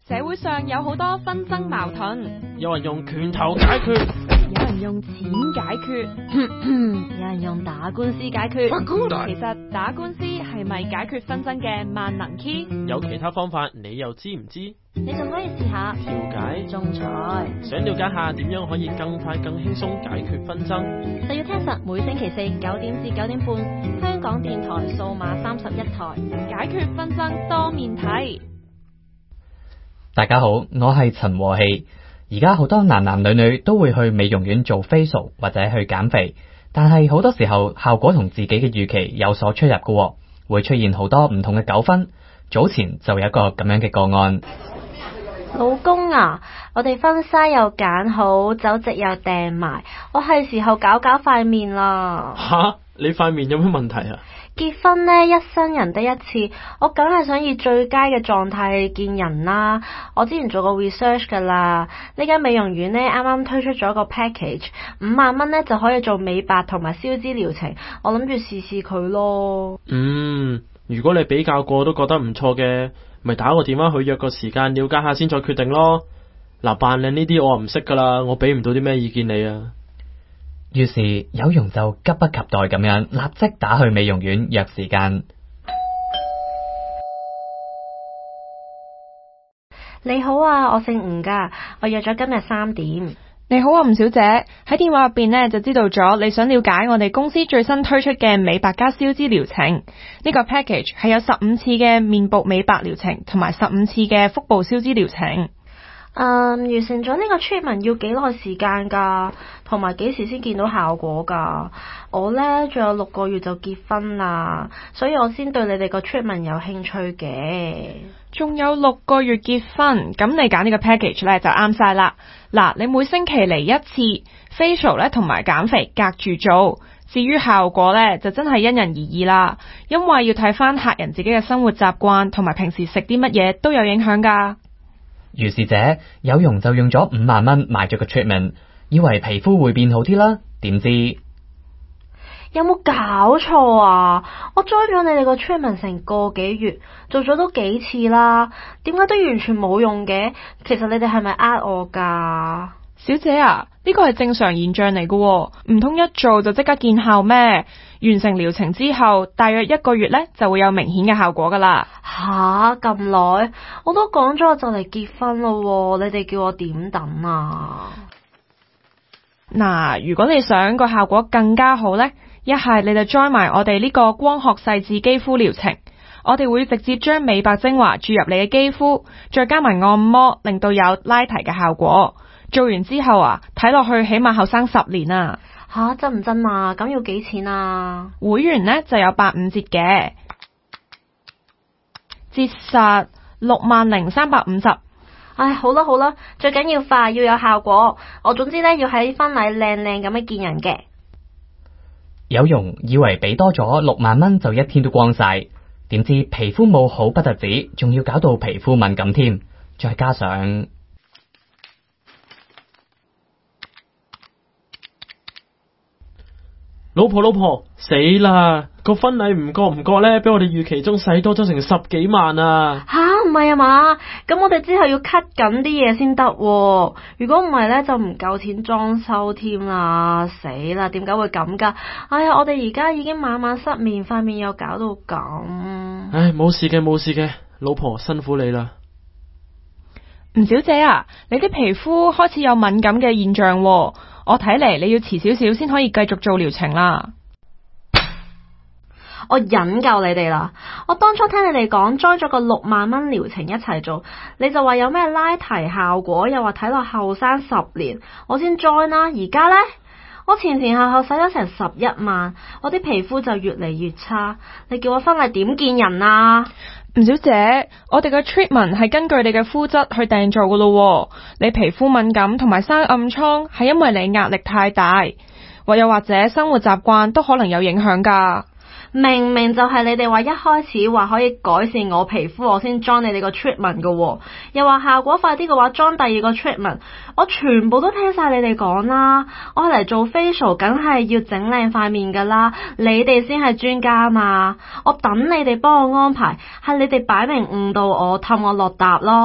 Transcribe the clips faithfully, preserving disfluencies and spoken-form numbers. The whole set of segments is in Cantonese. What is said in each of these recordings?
社會上有好多紛爭矛盾， 有人用拳頭解決， 有人用錢解決，有人用打官司解決。其實打官司係咪解決紛爭嘅萬能 key？ 有其他方法，你又知唔知？ 你仲可以試下調解、 仲裁。 想了解下點樣可以更快、更輕鬆解決紛爭， 就要聽實每星期四九點至九點半，香港電台數碼三十一台，解決紛爭多面睇。 大家好，我係陳和氣。而家好多男男女女都會去美容院做 facial 或者去減肥，但係好多時候效果同自己嘅預期有所出入嘅，會出現好多唔同嘅糾紛。早前就有一個咁樣嘅個案。 老公啊，我哋婚紗又揀好，酒席又訂埋，我係時候搞搞塊面啦。 吓，你塊面有咩問題啊？ 結婚呢，一生人得一次，我梗係想以最佳嘅狀態見人啦。我之前做過 research 噶啦，呢間美容院呢，啱啱推出咗個 package， 五萬蚊呢就可以做美白同埋消脂療程，我諗住試試佢咯。 嗯，如果你比較過都覺得唔錯嘅，咪打個電話去約個時間了解下先再決定咯。嗱，扮靚呢啲我唔識噶啦，我俾唔到啲咩意見你啊。 於是有容就急不及待咁樣立即打去美容院約時間。 你好啊，我姓吳噶，我約咗今日三點。 你好啊，吳小姐，喺電話入邊呢就知道咗你想了解我哋公司最新推出嘅美白加消脂療程。呢個 package 係有十五次嘅面部美白療程同埋十五次嘅腹部消脂療程。 嗯，完成咗呢個 treatment 要幾耐時間㗎？同埋幾時先見到效果㗎？我呢仲有六個月就結婚啦，所以我先對你哋個 treatment 有興趣嘅。 仲有六個月結婚，咁你揀呢個 package 呢就啱晒啦。嗱，你每星期嚟一次 facial 呢同埋減肥隔住做，至於效果呢就真係因人而異啦，因為要睇返客人自己嘅生活習慣同埋平時食啲乜嘢都有影響㗎。 如是者，有容就用咗五萬蚊買咗個 treatment， 以為皮膚會變好啲啦，點知有冇搞錯啊？我 join 咗你哋個 treatment 成個幾月，做咗都幾次啦，點解都完全冇用嘅？其實你哋係咪呃我㗎？ 小姐啊，呢個係正常現象嚟嘅，唔通一做就即刻見效咩？完成療程之後，大約一個月呢就會有明顯嘅效果噶啦。 吓，咁耐？我都講咗我就嚟結婚咯，你哋叫我點等啊？ 嗱，如果你想個效果更加好呢，一係你就 join 埋我哋呢個光學細緻肌膚療程，我哋會直接將美白精華注入你嘅肌膚，再加埋按摩，令到有拉提嘅效果。做完之後啊，睇落去起碼後生十年啊！ 吓，真唔真啊？咁要幾錢啊？ 會員呢就有八五折嘅，折實六萬零三百五十。 唉，好啦好啦，最緊要快，要有效果。我總之呢，要喺婚禮靚靚咁樣見人嘅。 有容以為俾多咗六萬蚊就一天都光晒，點知皮膚冇好不特止，仲要搞到皮膚敏感添，再加上老婆老婆，死啦！個婚禮唔覺唔覺咧，比我哋預期中使多咗成十幾萬啊！ 吓，唔係啊嘛？咁我哋之後要 cut 緊啲嘢先得，如果唔係咧就唔夠錢裝修添啦！死啦，點解會咁噶？哎呀，我哋而家已經晚晚失眠，塊面又搞到咁。 唉，冇事嘅冇事嘅，老婆辛苦你啦。 吳小姐啊，你啲皮膚開始有敏感嘅現象喎，我睇嚟你要遲少少先可以繼續做療程啦。 我忍夠你哋啦！我當初聽你哋講 join 咗個六萬蚊療程一齊做，你就話有咩拉提效果，又話睇落後生十年，我先 join 啦。而家呢，我前前後後使咗成十一萬，我啲皮膚就越嚟越差，你叫我婚禮點見人啊？ 吳小姐，我哋嘅 treatment 係根據你嘅膚質去訂做噶咯，你皮膚敏感同埋生暗瘡係因為你壓力太大，或又或者生活習慣都可能有影響噶。 明明就係你哋話一開始話可以改善我皮膚，我先裝你哋個 treatment 噶，又話效果快啲嘅話裝第二個 treatment，我全部都聽晒你哋講啦。我嚟做 facial 梗係要整靚塊面噶啦，你哋先係專家嘛。我等你哋幫我安排，係你哋擺明誤導我，氹我落搭咯。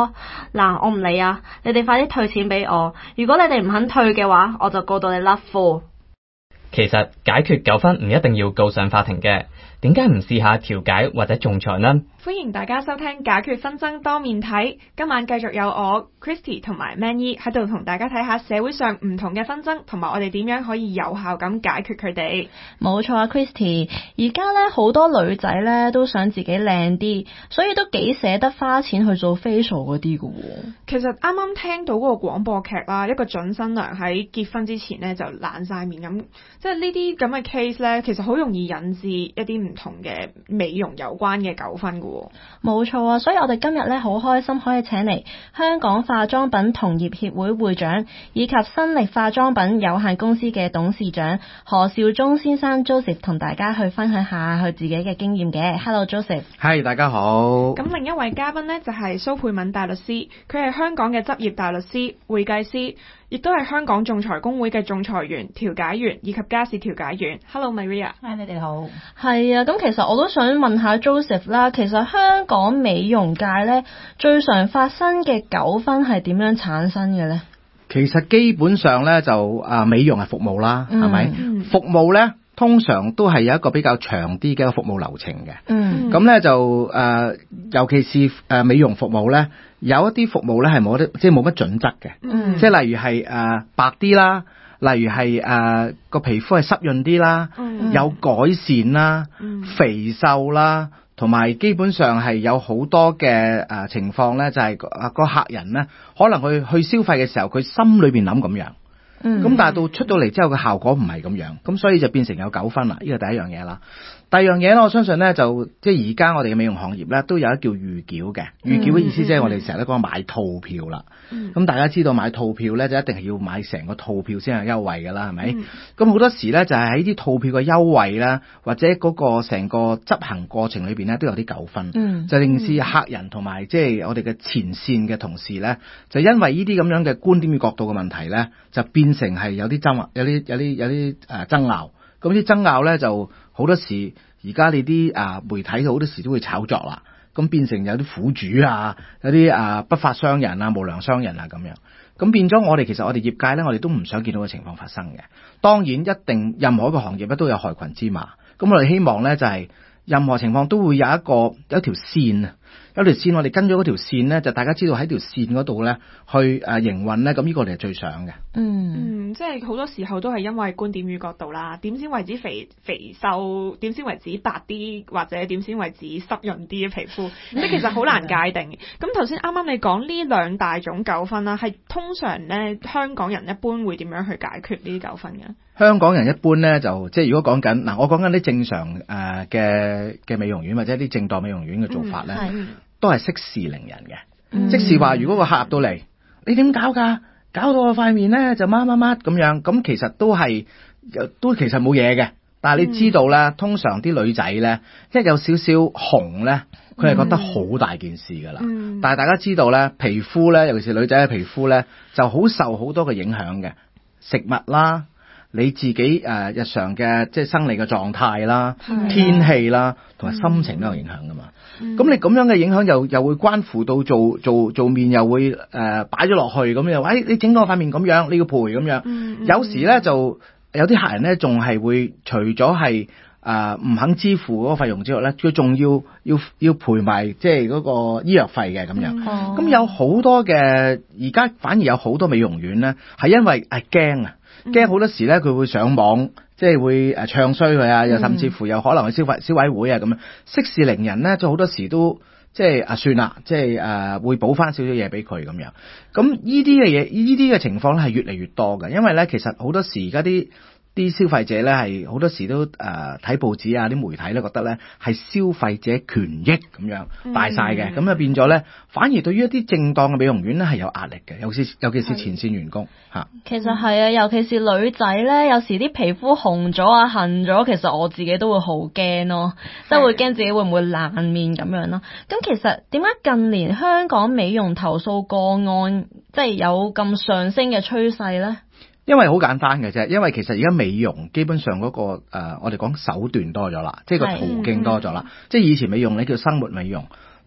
嗱，我唔理啊，你哋快啲退錢俾我。如果你哋唔肯退嘅話，我就告到你甩褲。 其實解決糾紛唔一定要告上法庭嘅，點解唔試下調解或者仲裁呢？ 歡迎大家收聽解決紛爭多面睇，今晚繼續有我 Christy 同埋 Man 姨喺度同大家睇下社會上唔同嘅紛爭，同埋我哋點樣可以有效咁解決佢哋。 冇錯啊 Christy， 而家咧好多女仔咧都想自己靚啲，所以都幾捨得花錢去做 facial 嗰啲㗎喎。 其實啱啱聽到嗰個廣播劇啦，一個準新娘喺結婚之前咧就爛晒面咁，即係呢啲咁嘅 case 咧，其實好容易引致一啲唔同嘅美容有關嘅糾紛㗎喎。 冇錯啊，所以我哋今日咧好開心可以請嚟香港化妝品同業協會會長以及新力化妝品有限公司嘅董事長何兆忠先生 Joseph 同大家去分享下佢自己嘅經驗嘅。Hello Joseph。 係，大家好。 咁另一位嘉賓呢，就係蘇佩敏大律師，佢係香港嘅執業大律師、會計師，亦都係香港仲裁公會嘅仲裁員、調解員以及家事調解員。Hello Maria。 嗨，你哋好。 係啊，咁其實我都想問下 Joseph 啦，其實香港美容界咧最常發生嘅糾紛係點樣產生嘅咧？ 其實基本上咧就啊美容係服務啦，係咪、 嗯？ 服務咧通常都係有一個比較長啲嘅一個服務流程嘅。 嗯。 咁咧就誒、呃，尤其是誒美容服務咧，有一啲服務咧係冇得，即係冇乜準則嘅。 嗯。 即係例如係誒、呃、白啲啦，例如係誒個皮膚係濕潤啲啦、 嗯， 有改善啦、嗯，肥瘦啦。同埋基本上係有好多嘅誒情況咧，就係個客人咧，可能佢去消費嘅時候，佢心裏邊諗咁樣，咁、嗯、但係到出到嚟之後嘅效果唔係咁樣，咁所以就變成有糾紛啦。呢個第一樣嘢啦。第二樣嘢咧，我相信咧就即係而家我哋嘅美容行業咧都有一叫預繳嘅，預繳嘅意思即係我哋成日都講買套票啦。咁、嗯、大家知道買套票咧就一定係要買成個套票先有優惠㗎啦，係咪？咁、嗯、好多時咧就係喺啲套票嘅優惠啦，或者嗰個成個執行過程裏邊咧都有啲糾紛，嗯、就令至客人同埋即係我哋嘅前線嘅同事咧，就因為呢啲咁樣嘅觀點與角度嘅問題咧，就變成係有啲爭有啲有啲有啲誒爭拗。咁啲爭拗咧就好多時，而家你啲啊媒體好多時都會炒作啦，咁變成有啲苦主啊，有啲啊不法商人啊、無良商人啊咁樣，咁變咗我哋其實我哋業界咧，我哋都唔想見到嘅情況發生嘅。當然一定任何一個行業咧都有害群之馬，咁我哋希望咧就係、是、任何情況都會有一個有一條線啊。有條線，我哋跟咗嗰條線咧，就大家知道喺條線嗰度咧去誒營運咧，咁呢個我哋係最想嘅。 嗯嗯，即係好多時候都係因為觀點與角度啦。點先為止肥肥瘦？點先為止白啲？或者點先為止濕潤啲嘅皮膚？即係其實好難界定。咁頭先啱啱你講呢兩大種糾紛啦，係通常咧香港人一般會點樣去解決呢啲糾紛嘅？ 香港人一般咧就即係如果講緊嗱，我講緊啲正常誒嘅嘅美容院或者啲正當美容院嘅做法咧。嗯都係息事寧人嘅、嗯，即是話如果個客入到嚟，你點搞㗎？搞到我塊面咧就乜乜乜咁樣，咁其實都係都其實冇嘢嘅。但係你知道咧、嗯，通常啲女仔咧一有少少紅咧，佢係覺得好大件事㗎啦、嗯。但係大家知道咧，皮膚咧，尤其是女仔嘅皮膚咧，就好受好多嘅影響嘅，食物啦。你自己誒、呃、日常嘅即係生理嘅狀態啦、天氣啦，同埋心情都有影響噶嘛。咁、嗯、你咁樣嘅影響又又會關乎到做做做面又會誒擺咗落去咁又，誒、哎、你整到我塊面咁樣，你要賠咁樣、嗯嗯。有時咧就有啲客人咧仲係會除咗係誒唔肯支付嗰個費用之外咧，佢仲要要要賠埋即係嗰個醫藥費嘅咁樣。咁、嗯、有好多嘅而家反而有好多美容院咧係因為係驚啊。驚好多時咧，佢會上網，即係會誒唱衰佢啊，又甚至乎有可能去消費消委會啊咁樣，息事寧人咧，就好多時都即係啊算啦，即係誒、呃、會補翻少少嘢俾佢咁樣。咁呢啲嘅嘢，呢啲嘅情況咧係越嚟越多嘅，因為咧其實好多時而家啲啲消費者咧係好多時都誒睇、呃、報紙啊，啲媒體咧覺得咧係消費者權益咁樣大晒嘅，咁、嗯、啊變咗咧，反而對於一啲正當嘅美容院咧係有壓力嘅，尤其是尤其是前線員工嚇。 其實係啊，尤其是女仔咧，有時啲皮膚紅咗啊、痕咗，其實我自己都會好驚咯，即係會驚自己會唔會爛面咁樣咯。咁其實點解近年香港美容投訴個案即係有咁上升嘅趨勢咧？ 因為好簡單嘅啫，因為其實而家美容基本上嗰、那個誒、呃，我哋講手段多咗啦，即係個途徑多咗啦。即係以前美容咧叫生活美容，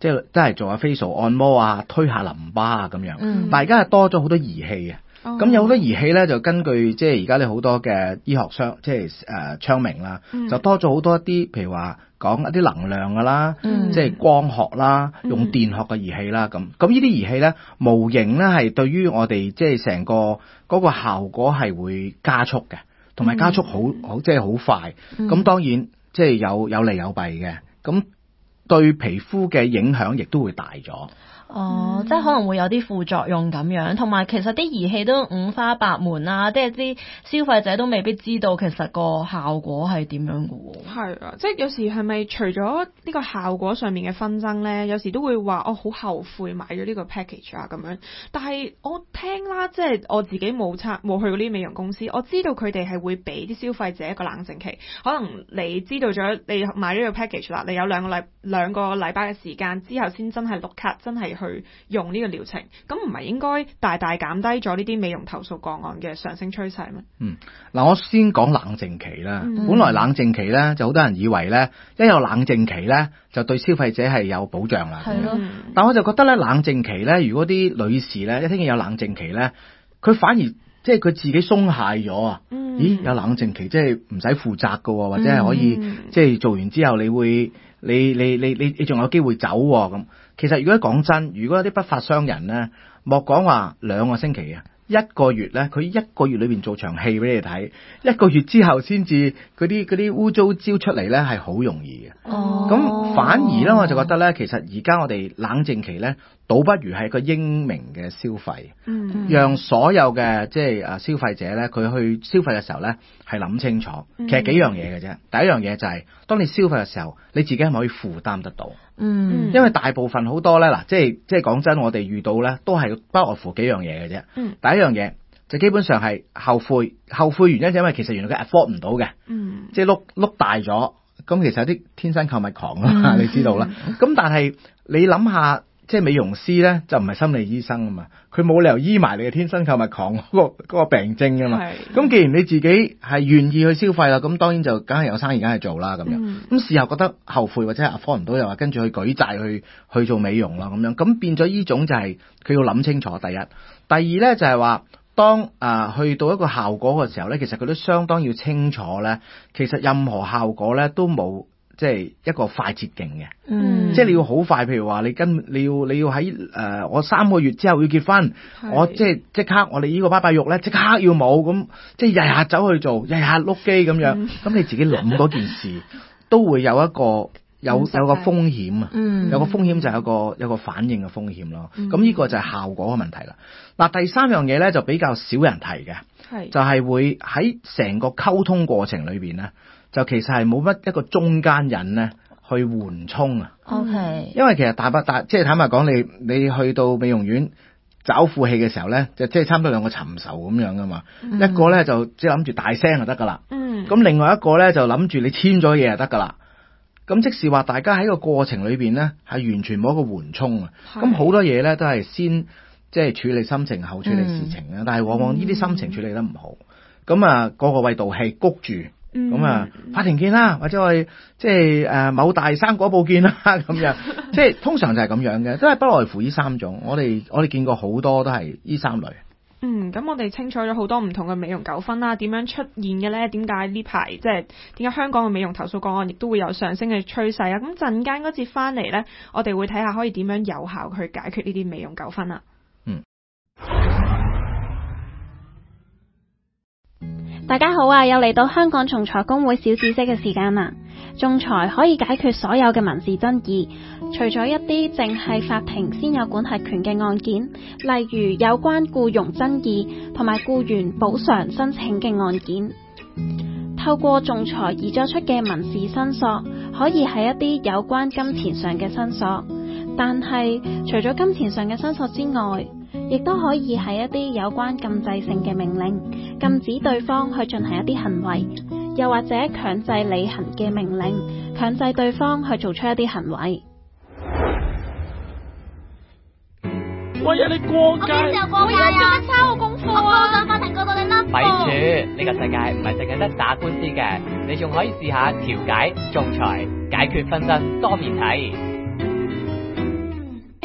即係都係做下 facial 按摩啊，推下淋巴啊咁樣。 嗯但係而家係多咗好多儀器啊。咁、 哦有好多儀器咧，就根據即係而家你好多嘅醫學商，即係誒昌明啦， 嗯就多咗好多一啲，譬如話講一啲能量噶啦， 嗯即係光學啦，用電學嘅儀器啦，咁咁呢啲儀器咧，無形咧係對於我哋即係成個嗰個效果係會加速嘅，同埋加速好好即係好快。咁、 嗯當然即係有有利有弊嘅，咁對皮膚嘅影響亦都會大咗。 哦，即係可能會有啲副作用咁樣，同埋其實啲儀器都五花八門啊，即係啲消費者都未必知道其實個效果係點樣嘅喎。 係啊，即係有時係咪除咗呢個效果上面嘅紛爭咧，有時都會話我好後悔買咗呢個 package 啊咁樣。但係我聽啦，即係我自己冇參冇去過呢啲美容公司，我知道佢哋係會俾啲消費者一個冷靜期，可能你知道咗你買咗呢個 package 啦，你有兩個禮兩個禮拜嘅時間之後先真係碌卡，真係去用呢個療程，咁唔係應該大大減低咗呢啲美容投訴個案嘅上升趨勢咩？ 嗯，嗱，我先講冷靜期啦。 嗯本來冷靜期咧，就好多人以為咧，一有冷靜期咧，就對消費者係有保障啦。 係咯， 嗯但我就覺得咧，冷靜期咧，如果啲女士咧一聽見有冷靜期咧，佢反而即係佢自己鬆懈咗啊！ 嗯咦，有冷靜期即係唔使負責㗎喎，或者係可以、 嗯即係做完之後，你會你你你你你仲有機會走喎咁。其實如果講真，如果有啲不法商人咧，莫講話兩個星期啊，一個月咧，佢一個月裏邊做場戲俾你睇，一個月之後先至嗰啲嗰啲污糟招出嚟咧，係好容易嘅。 哦， 咁反而咧，我就覺得咧，其實而家我哋冷靜期咧，倒不如係一個英明嘅消費， 嗯讓所有嘅即係誒消費者咧，佢去消費嘅時候咧，係諗清楚。其實幾樣嘢嘅啫。第一樣嘢就係、當你消費嘅時候，你自己係咪可以負擔得到？ 嗯因為大部分好多咧，嗱，即係即係講真，我哋遇到咧，都係不外乎幾樣嘢嘅啫。 嗯第一樣嘢就基本上係後悔，後悔原因就因為其實原來佢 afford 唔到嘅。 嗯即係碌碌大咗，咁其實有啲天生購物狂啊嘛， 嗯你知道啦。咁但係你諗下，即係美容師咧就唔係心理醫生啊嘛，佢冇理由醫埋你嘅天生購物狂嗰、個嗰個病症噶嘛。 係咁既然你自己係願意去消費啦，咁當然就梗係有生意梗係做啦咁樣。咁、 嗯事後覺得後悔或者係 afford 唔到，又話跟住去舉債去去做美容啦咁樣，咁變咗呢種就係、佢要諗清楚。第一，第二咧就係話。當啊、呃、去到一個效果嘅時候咧，其實佢都相當要清楚咧。其實任何效果咧都冇即係一個快捷徑嘅， 嗯即係你要好快。譬如話你跟你要你要喺誒、呃、我三個月之後要結婚， 係我即係即刻我哋呢個拜拜肉咧即刻要冇咁，即係日日走去做，日日碌機咁樣。咁、 嗯你自己諗嗰件事都會有一個。有咁實際有個風險啊， 嗯有個風險就係有個有個反應嘅風險咯。 嗯咁呢、個就係效果嘅問題啦。嗱，第三樣嘢咧就比較少人提嘅， 係就係會喺成個溝通過程裏邊咧，就其實係冇乜一個中間人咧去緩衝啊。 ，OK， 因為其實大不大，即係坦白講，你你去到美容院找副氣嘅時候咧，就即係差唔多兩個尋仇咁樣噶嘛。 嗯一個咧就即係諗住大聲就得噶啦， 嗯咁另外一個咧就諗住你簽咗嘢就得噶啦。咁即是話，大家喺個過程裏邊咧，係完全冇一個緩衝啊！ 係咁好多嘢咧都係先即係處理心情，後處理事情啊。 嗯但係往往呢啲心情處理得唔好，咁啊個個為道氣谷住，咁啊、 嗯法庭見啦，或者我哋即係誒某大生果鋪見啦咁樣，即係通常就係咁樣嘅，都係不外乎呢三種。我哋我哋見過好多都係呢三類。 嗯，咁我哋清楚咗好多唔同嘅美容糾紛啦，點樣出現嘅呢？點解呢排即係點解香港嘅美容投訴個案亦都會有上升嘅趨勢啊？咁陣間嗰節翻嚟呢，我哋會睇下可以點樣有效去解決呢啲美容糾紛啊！ 嗯。 大家好啊，又嚟到香港仲裁公會小知識嘅時間啦。仲裁可以解決所有嘅民事爭議，除咗一啲淨係法庭先有管轄權嘅案件，例如有關僱傭爭議同埋僱員補償申請嘅案件。透過仲裁而作出嘅民事申索，可以係一啲有關金錢上嘅申索，但係除咗金錢上嘅申索之外，亦都可以係一啲有關禁制性嘅命令，禁止對方去進行一啲行為，又或者強制履行嘅命令，強制對方去做出一啲行為。 喂啊！你過界， 我而家做乜抄我功課啊？我上法庭告到你甩咪住，呢個世界唔係淨係得打官司嘅，你仲可以試下調解、仲裁、解決紛爭多面睇。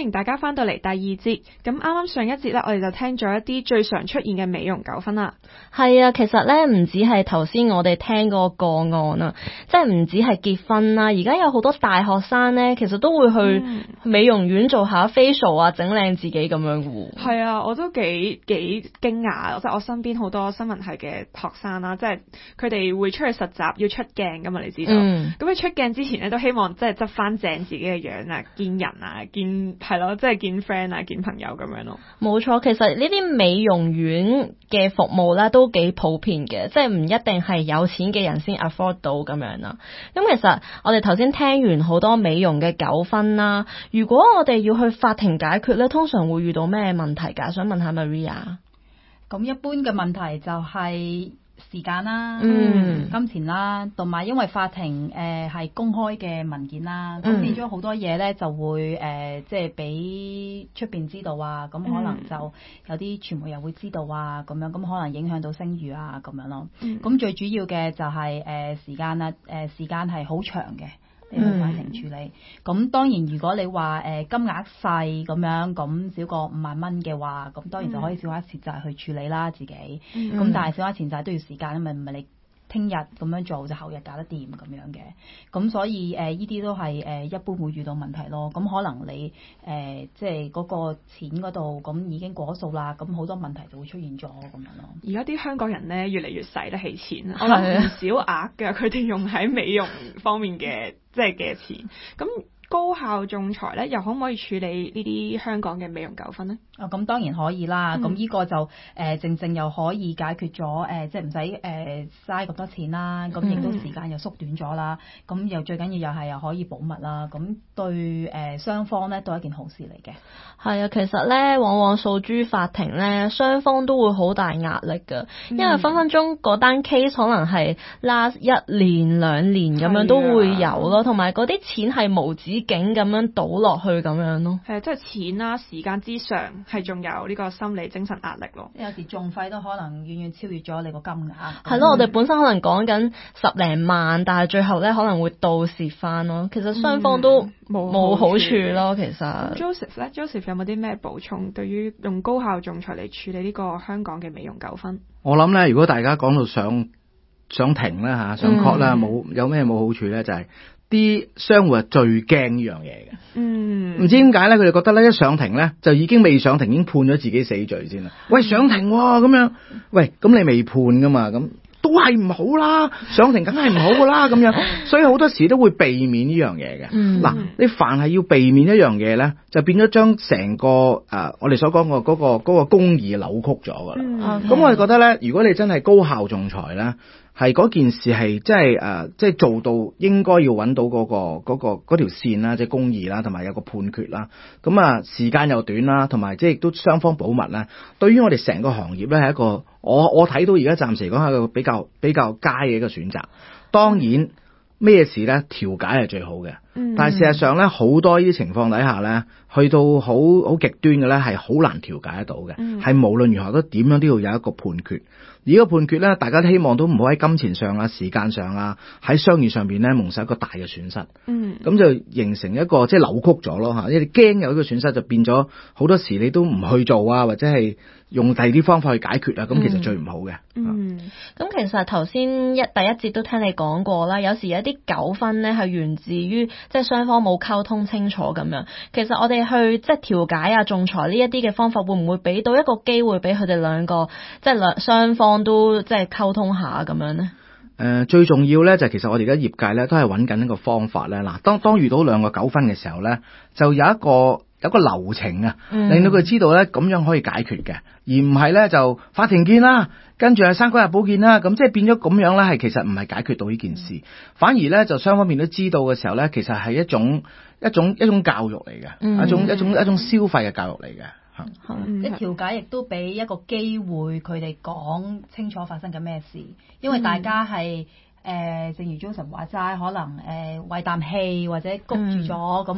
迎大家翻到嚟第二節。咁啱啱上一節咧，我哋就聽咗一啲最常出現嘅美容糾紛啦。 係啊，其實咧唔止係頭先我哋聽嗰個個案啊，即係唔止係結婚啦，而家有好多大學生咧，其實都會去美容院做下 facial 啊，整靚自己咁樣嘅。 係啊，我都幾幾驚訝，即係我身邊好多新聞系嘅學生啦，即係佢哋會出去實習要出鏡噶嘛，你知道？咁你、嗯、出鏡之前咧都希望即係執翻正自己嘅樣啊，見人啊，見係咯，即係見 friend 啊，見朋友咁樣咯。 冇錯，其實呢啲美容院嘅服務咧都幾普遍嘅，即係唔一定係有錢嘅人先 afford 到咁樣啦。咁其實我哋頭先聽完好多美容嘅糾紛啦，如果我哋要去法庭解決咧，通常會遇到咩問題㗎？想問下 Maria。 咁一般嘅問題就係時間啦、 嗯、 金錢啦，同埋因為法庭誒係、呃、公開嘅文件啦，咁、嗯、變咗好多嘢咧就會誒、呃、即係俾出邊知道啊，咁可能就有啲傳媒又會知道啊，咁樣咁可能影響到聲譽啊咁樣咯。咁、嗯、最主要嘅就係、是、誒、呃、時間啦，誒、呃、時間係好長嘅。你去法庭處理，咁、嗯、當然如果你話誒、呃、金額細咁樣，咁少過五萬蚊嘅話，咁當然就可以小額錢債去處理啦自己。咁、嗯、但係小額錢債都要時間，因為唔係你聽日咁樣做就後日搞得掂咁樣嘅。咁所以誒呢啲都係誒、呃、一般會遇到問題咯。咁可能你誒、呃、即係嗰個錢嗰度咁已經過數啦，咁好多問題就會出現咗咁樣咯。 而家啲香港人咧越嚟越使得起錢，我諗唔少額嘅佢哋用喺美容方面嘅。即係嘅錢，咁高效仲裁咧，又可唔可以處理呢啲香港嘅美容糾紛呢？ 哦，咁當然可以啦。咁、嗯、呢個就誒、呃、正正又可以解決咗誒、呃，即係唔使誒嘥咁多錢啦。咁亦都時間又縮短咗啦。咁、嗯、又最緊要又係又可以保密啦。咁對誒雙、呃、方咧都係一件好事嚟嘅。 係啊，其實咧往往訴諸法庭咧，雙方都會好大壓力㗎，因為分分鐘嗰單 case 可能係 last 一年兩年咁樣都會有咯，同埋嗰啲錢係無止境咁樣倒落去咁樣咯。 係啊，即係錢啦，時間之上係仲有呢個心理精神壓力咯。 有時仲費都可能遠遠超越咗你個金額。 係咯，我哋本身可能講緊十零萬，但係最後咧可能會倒蝕翻咯。其實雙方都冇冇、嗯、好處咯。其實 Joseph 咧 ，Joseph 有冇啲咩補充？對於用高效仲裁嚟處理呢個香港嘅美容糾紛， 我諗咧，如果大家講到上上庭咧吓，上 court 啦，冇、嗯、有咩冇好處咧，就係、是、啲商戶係最驚呢樣嘢嘅。嗯，唔知點解咧，佢哋覺得咧一上庭咧就已經未上庭已經判咗自己死罪先啦。喂，上庭咁、啊、樣，喂，咁你未判噶嘛？咁都係唔好啦，上庭梗係唔好噶啦，咁樣，所以好多時都會避免呢樣嘢嘅。嗱、嗯，你凡係要避免一樣嘢咧，就變咗將成個誒、呃、我哋所講嘅嗰個嗰、嗰個公義扭曲咗噶啦。咁、嗯 okay. 我哋覺得咧，如果你真係高效仲裁咧，係嗰件事係即係誒，即係做到應該要揾到嗰、嗰個嗰、嗰個嗰條線啦，即係公義啦，同埋有個判決啦。咁啊，時間又短啦，同埋即係亦都雙方保密啦。對於我哋成個行業咧，係一個我我睇到而家暫時嚟講係一個比較比較佳嘅一個選擇。當然咩事咧，調解係最好嘅。嗯、但係事實上咧，好多呢啲情況底下咧，去到好好極端嘅咧，係好難調解得到嘅。係、嗯、無論如何都點樣都要有一個判決。而個判決咧，大家都希望都唔好喺金錢上啊、時間上啊、喺商業上邊咧蒙受一個大嘅損失。嗯，咁就形成一個即係扭曲咗咯嚇，因為你驚有呢個損失就變咗好多時你都唔去做啊，或者係用第二啲方法去解決啊，咁、嗯、其實最唔好嘅。 嗯，咁、嗯、其實頭先一第一節都聽你講過啦，有時有啲糾紛咧係源自於即係雙方冇溝通清楚咁樣。其實我哋去即係調解啊、仲裁呢一啲嘅方法，會唔會俾到一個機會俾佢哋兩個即係兩雙方都即係溝通下咁樣咧？誒、 呃，最重要咧就係其實我哋而家業界咧都係揾緊一個方法咧。嗱，當當遇到兩個糾紛嘅時候咧，就有一個有一個流程啊，令到佢知道咧咁樣可以解決嘅，而唔係咧就法庭見啦，跟住係《生果日報》見啦，咁即係變咗咁樣咧，係其實唔係解決到呢件事，嗯、反而咧就雙方面都知道嘅時候咧，其實係一種一種一種教育嚟嘅、嗯，一種一種一種消費嘅教育嚟嘅。 嗯，即係調解亦都俾一個機會佢哋講清楚發生緊咩事，因為大家係誒、呃，正如 Joseph 話齋，可能誒為啖氣或者谷住咗咁。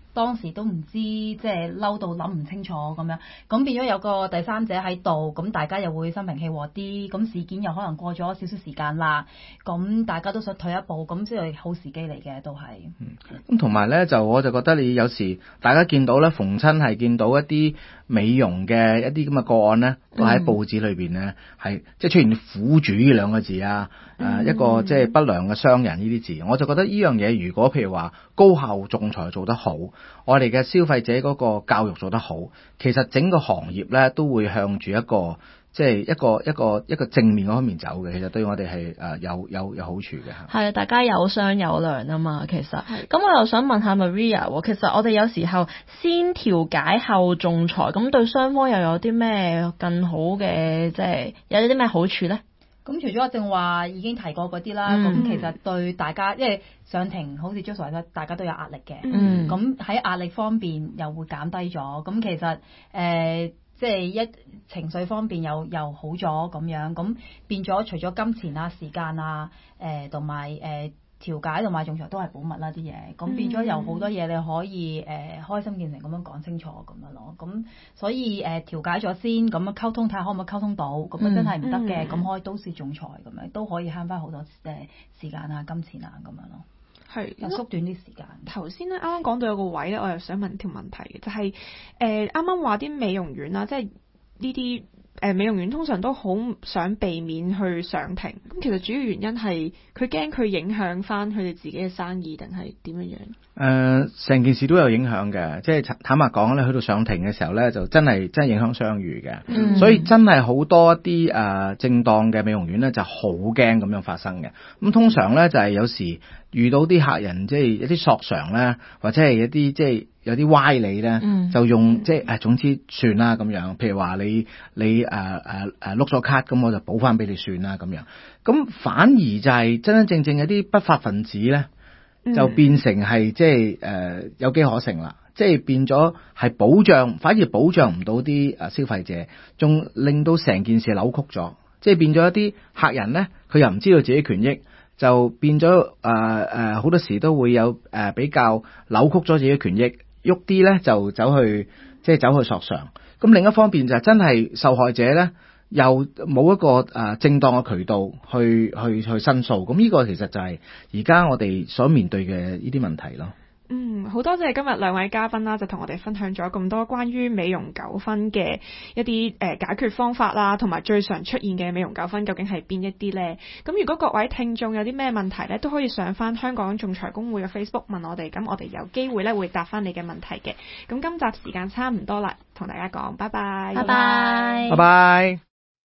當時都唔知，即係嬲到諗唔清楚咁樣，咁變咗有個第三者喺度，咁大家又會心平氣和啲，咁事件又可能過咗少少時間啦，咁大家都想退一步，咁即係好時機嚟嘅都係。 咁同埋咧，就我就覺得你有時大家見到咧，逢親係見到一啲美容嘅一啲咁嘅個案咧，都喺報紙裏邊咧係即係出現苦主呢兩個字啊，誒、呃、一個即係不良嘅商人呢啲字，我就覺得呢樣嘢如果譬如話高效仲裁做得好，我哋嘅消費者嗰個教育做得好，其實整個行業咧都會向住一個即係一個一個一個正面嗰方面走嘅，其實對我哋係誒有有有好處嘅。 係啊，大家有商有量啊嘛，其實。咁我又想問下 Maria 喎，其實我哋有時候先調解後仲裁，咁對雙方又有啲咩更好嘅，即係有啲咩好處咧？ 咁除咗我正話已經提過嗰啲啦，咁、嗯、其實對大家，因為上庭好似 Joshua 話，大家都有壓力嘅。咁喺、嗯、壓力方面又會減低咗。咁其實誒、呃，即係一情緒方面又又好咗咁樣。咁變咗除咗金錢啊、時間啊、誒同埋誒調解同埋仲裁都係保密啦啲嘢。咁變咗有好多嘢你可以誒、呃、開心見誠咁樣講清楚咁樣咯。咁所以誒、呃、調解咗先，咁樣溝通睇下可唔可以溝通到。咁啊真係唔得嘅，咁、嗯、可以都市仲裁咁樣，都可以慳翻好多誒時間啊、金錢啊咁樣咯。 係， 又縮短啲時間。 頭先咧啱啱講到有個位咧，我又想問條問題嘅，就係誒啱啱話啲美容院啦，即係呢啲。誒美容院通常都好想避免去上庭，咁其實主要原因係佢驚佢影響翻佢哋自己嘅生意，定係點樣樣？誒、 呃，成件事都有影響嘅，即係坦白講咧，去到上庭嘅時候咧，就真係真係影響商譽嘅，嗯、所以真係好多一啲誒、呃、正當嘅美容院咧，就好驚咁樣發生嘅。咁通常咧就係、是、有時遇到啲客人即係一啲索償咧，或者係一啲即係。有啲歪理咧，嗯、就用即係誒，總之算啦咁樣。譬如話你你誒誒誒碌咗卡，咁我就補翻俾你算啦咁樣。咁反而就係真真正正有啲不法分子咧，就變成係即係誒有機可乘啦。即係變咗係保障，反而保障唔到啲誒消費者，仲令到成件事扭曲咗。即係變咗一啲客人咧，佢又唔知道自己權益。就變咗誒誒好多時都會有誒、呃、比較扭曲咗自己嘅權益，喐啲咧就走去即係走去索償。咁另一方面就係真係受害者咧，又冇一個誒、呃、正當嘅渠道去去去申訴。咁呢個其實就係而家我哋所面對嘅呢啲問題咯。 嗯，好多謝今日兩位嘉賓啦，就同我哋分享咗咁多關於美容糾紛嘅一啲誒、呃、解決方法啦，同埋最常出現嘅美容糾紛究竟係邊一啲呢？咁如果各位聽眾有啲咩問題呢，都可以上翻香港仲裁公會嘅 Facebook 問我哋，咁我哋有機會咧會答翻你嘅問題嘅。咁今集時間差唔多啦，同大家講，拜拜， 拜拜， 拜拜。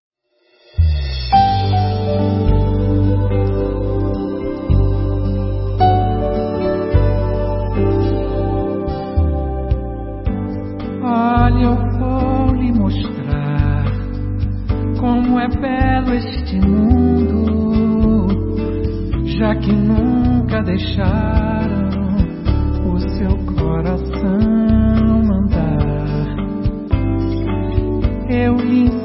Olha, eu vou lhe mostrar como é belo este mundo, já que nunca deixaram o seu coração mandar. Eu lhe